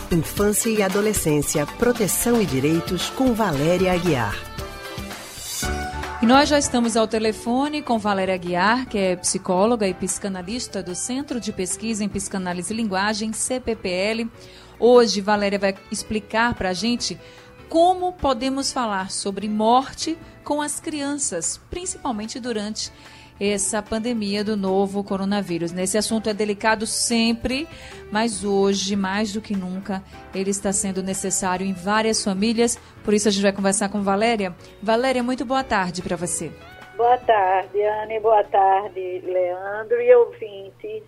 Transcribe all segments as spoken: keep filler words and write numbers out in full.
Infância e Adolescência, Proteção e Direitos, com Valéria Aguiar. E nós já estamos ao telefone com Valéria Aguiar, que é psicóloga e psicanalista do Centro de Pesquisa em Psicanálise e Linguagem, C P P L. Hoje, Valéria vai explicar para a gente como podemos falar sobre morte com as crianças, principalmente durante essa pandemia do novo coronavírus. Esse assunto é delicado sempre, mas hoje, mais do que nunca, ele está sendo necessário em várias famílias. Por isso a gente vai conversar com Valéria. Valéria, muito boa tarde para você. Boa tarde, Anne. Boa tarde, Leandro e ouvintes.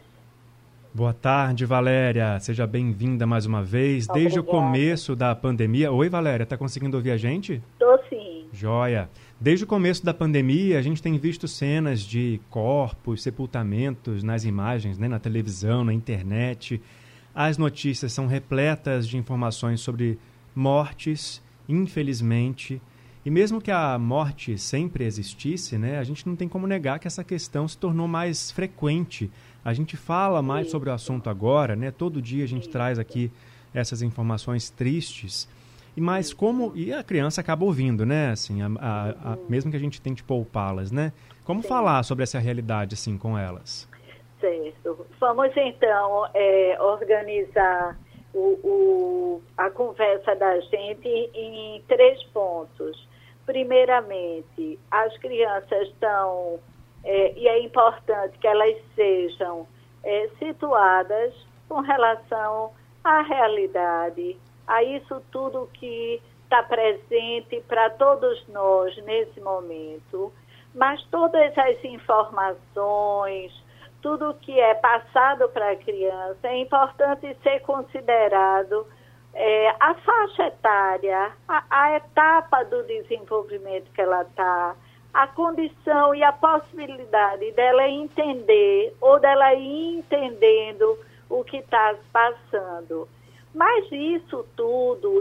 Boa tarde, Valéria. Seja bem-vinda mais uma vez. Obrigada. Desde o começo da pandemia... Oi, Valéria, tá conseguindo ouvir a gente? Tô sim. Joia. Desde o começo da pandemia, a gente tem visto cenas de corpos, sepultamentos nas imagens, né, na televisão, na internet. As notícias são repletas de informações sobre mortes, infelizmente. E mesmo que a morte sempre existisse, né, a gente não tem como negar que essa questão se tornou mais frequente. A gente fala mais Sim. sobre o assunto agora, né? Todo dia a gente Sim. traz aqui essas informações tristes. E mas como e a criança acaba ouvindo, né? Assim, a, a, a, mesmo que a gente tente poupá-las, né? Como Sim. falar sobre essa realidade assim com elas? Certo. Vamos então é, organizar o, o, a conversa da gente em três pontos. Primeiramente, as crianças estão é, e é importante que elas sejam é, situadas com relação à realidade, a isso tudo que está presente para todos nós nesse momento, mas todas as informações, tudo que é passado para a criança, é importante ser considerado é, a faixa etária, a, a etapa do desenvolvimento que ela está, a condição e a possibilidade dela entender ou dela ir entendendo o que está passando. Mas isso tudo,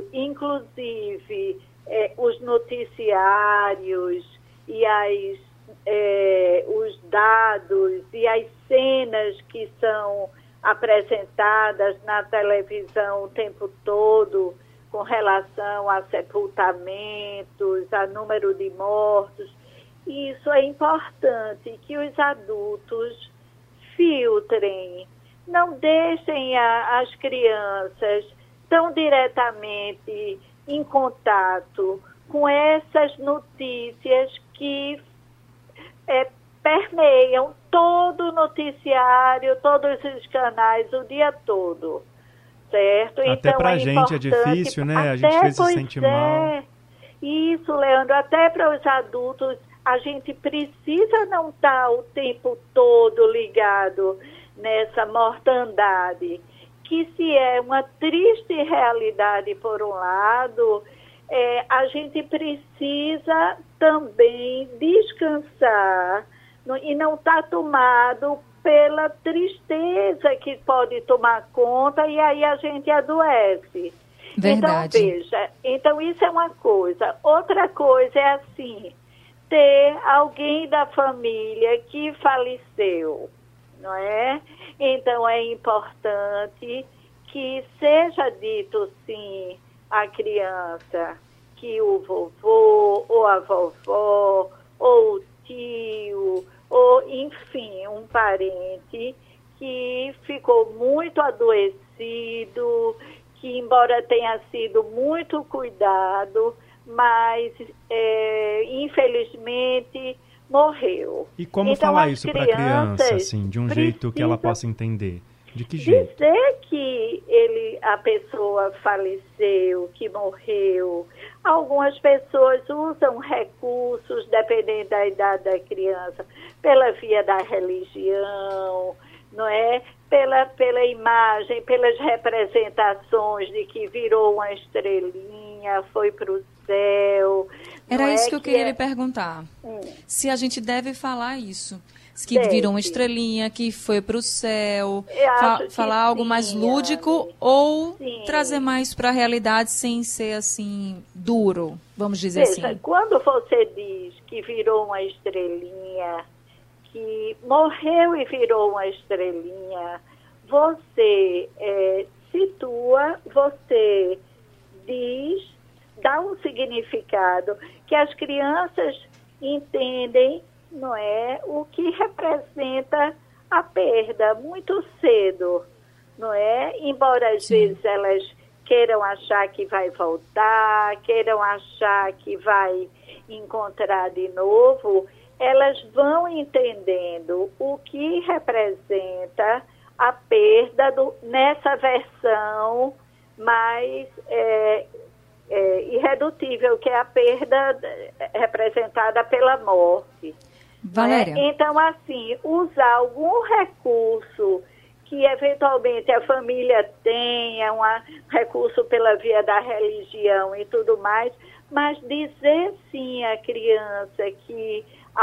inclusive é, os noticiários e as, é, os dados e as cenas que são apresentadas na televisão o tempo todo com relação a sepultamentos, a número de mortos, isso é importante que os adultos filtrem. Não deixem a, as crianças tão diretamente em contato com essas notícias que é, permeiam todo o noticiário, todos os canais, o dia todo, certo? Até então, pra é gente é difícil, né? A gente às vezes se sente é. mal. Isso, Leandro, até para os adultos, a gente precisa não estar o tempo todo ligado nessa mortandade, que se é uma triste realidade por um lado, é, a gente precisa também descansar no, e não estar tá tomado pela tristeza que pode tomar conta e aí a gente adoece. Verdade. Então, veja, então isso é uma coisa. Outra coisa é assim, ter alguém da família que faleceu, não é? Então, é importante que seja dito, sim, à criança que o vovô, ou a vovó, ou o tio, ou, enfim, um parente que ficou muito adoecido, que, embora tenha sido muito cuidado, mas, é, infelizmente, morreu. E como então, falar isso para a criança, assim, de um jeito que ela possa entender? De que jeito? Dizer que ele, a pessoa faleceu, que morreu. Algumas pessoas usam recursos, dependendo da idade da criança, pela via da religião, não é? Pela, pela imagem, pelas representações de que virou uma estrelinha, foi para o céu. Era isso é que eu que queria é... lhe perguntar. Hum. Se a gente deve falar isso. Que Deve. virou uma estrelinha, que foi para o céu. Fa- falar algo sim, mais lúdico Anne. ou Sim. trazer mais para a realidade sem ser assim duro, vamos dizer Veja, assim. quando você diz que virou uma estrelinha, que morreu e virou uma estrelinha, você é, se situa, você diz, dá um significado que as crianças entendem, não é, o que representa a perda muito cedo, não é? Embora às Sim. vezes elas queiram achar que vai voltar, queiram achar que vai encontrar de novo, elas vão entendendo o que representa a perda do, nessa versão mais é, é, irredutível, que é a perda representada pela morte. Valéria. Né? Então, assim, usar algum recurso que eventualmente a família tenha, um recurso pela via da religião e tudo mais, mas dizer sim à criança que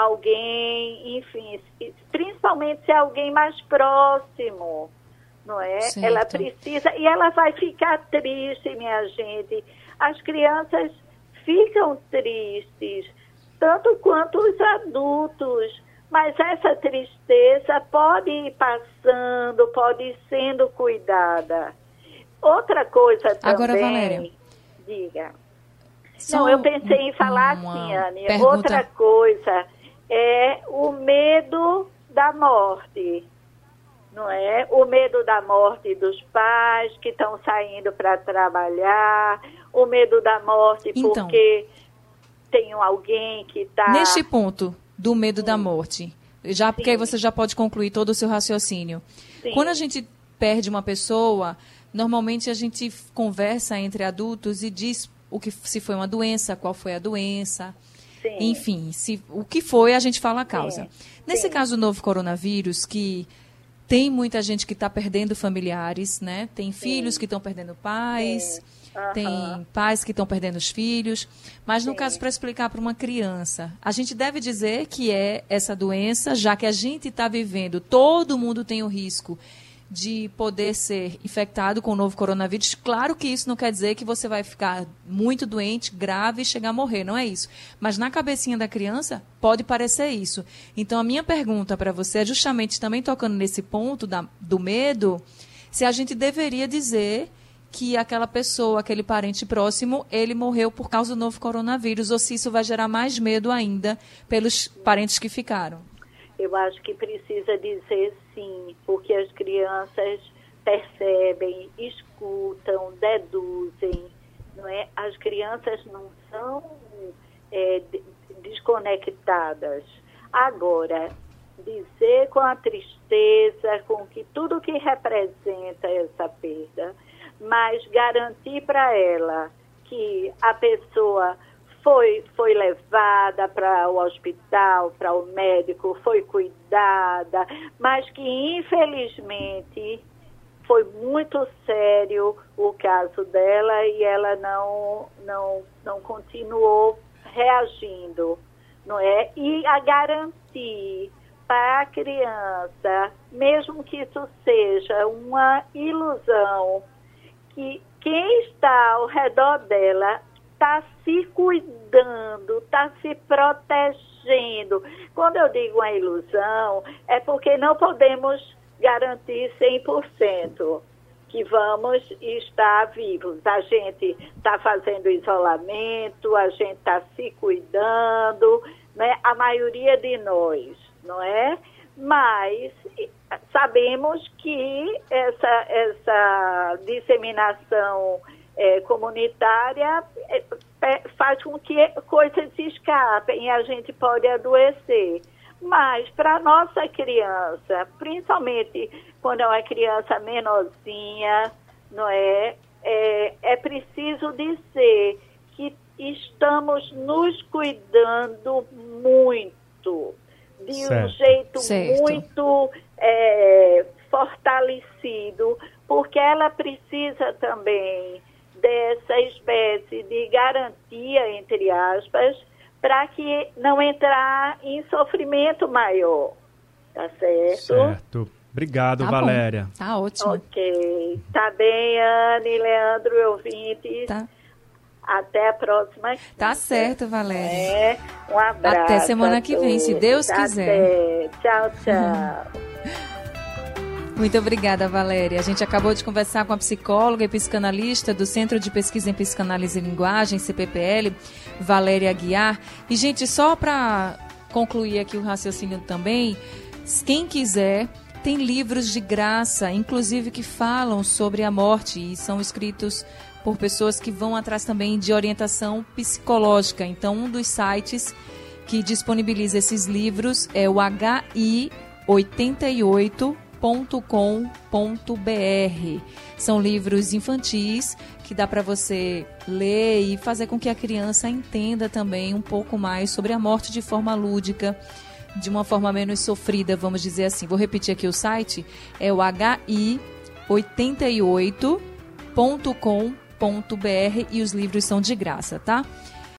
alguém, enfim, principalmente se é alguém mais próximo, não é? Certo. Ela precisa, e ela vai ficar triste, minha gente. As crianças ficam tristes, tanto quanto os adultos, mas essa tristeza pode ir passando, pode ir sendo cuidada. Outra coisa também... Agora, Valéria. Diga. Só Não, eu pensei em falar assim, Anne. Pergunta. Outra coisa é o medo da morte, não é? O medo da morte dos pais que estão saindo para trabalhar, o medo da morte então, porque tem alguém que está... Neste ponto do medo Sim. da morte, já porque aí você já pode concluir todo o seu raciocínio. Sim. Quando a gente perde uma pessoa, normalmente a gente conversa entre adultos e diz o que, se foi uma doença, qual foi a doença, Sim. enfim, se, o que foi, a gente fala a causa. Sim. Nesse Sim. caso do novo coronavírus, que tem muita gente que está perdendo familiares, né? Tem Sim. filhos que estão perdendo pais, uh-huh. tem pais que estão perdendo os filhos, mas no Sim. caso, para explicar para uma criança, a gente deve dizer que é essa doença, já que a gente está vivendo, todo mundo tem o risco de poder ser infectado com o novo coronavírus. Claro que isso não quer dizer que você vai ficar muito doente, grave e chegar a morrer, não é isso. Mas na cabecinha da criança pode parecer isso. Então a minha pergunta para você é justamente também tocando nesse ponto da, do medo, se a gente deveria dizer que aquela pessoa, aquele parente próximo, ele morreu por causa do novo coronavírus, ou se isso vai gerar mais medo ainda pelos parentes que ficaram. Eu acho que precisa dizer sim, porque as crianças percebem, escutam, deduzem, não é? As crianças não são é, desconectadas. Agora, dizer com a tristeza, com que tudo que representa essa perda, mas garantir para ela que a pessoa Foi, foi levada para o hospital, para o médico, foi cuidada, mas que, infelizmente, foi muito sério o caso dela e ela não, não, não continuou reagindo, não é? E a garantir para a criança, mesmo que isso seja uma ilusão, que quem está ao redor dela está se cuidando, está se protegendo. Quando eu digo uma ilusão, é porque não podemos garantir cem por cento que vamos estar vivos. A gente está fazendo isolamento, a gente está se cuidando, né? A maioria de nós, não é? Mas sabemos que essa, essa disseminação É, comunitária é, é, faz com que coisas se escapem e a gente pode adoecer. Mas para a nossa criança, principalmente quando é uma criança menorzinha, não é, é, é preciso dizer que estamos nos cuidando muito, de certo. um jeito certo. muito é, fortalecido, porque ela precisa também dessa espécie de garantia, entre aspas, para que não entrar em sofrimento maior. Tá certo? Certo. Obrigado, tá Valéria. Bom. Tá ótimo. Ok. Tá bem, Anne, Leandro, ouvintes. Tá. Até a próxima. Tá certo, Valéria. É. Um abraço. Até semana que vem, se Deus Até. quiser. Tchau, tchau. Muito obrigada, Valéria. A gente acabou de conversar com a psicóloga e psicanalista do Centro de Pesquisa em Psicanálise e Linguagem, C P P L, Valéria Aguiar. E, gente, só para concluir aqui o raciocínio também, quem quiser, tem livros de graça, inclusive que falam sobre a morte e são escritos por pessoas que vão atrás também de orientação psicológica. Então, um dos sites que disponibiliza esses livros é o H I oitenta e oito ponto com ponto b r. São livros infantis que dá para você ler e fazer com que a criança entenda também um pouco mais sobre a morte de forma lúdica, de uma forma menos sofrida, vamos dizer assim. Vou repetir aqui o site, é o H I oitenta e oito ponto com ponto b r e os livros são de graça, tá?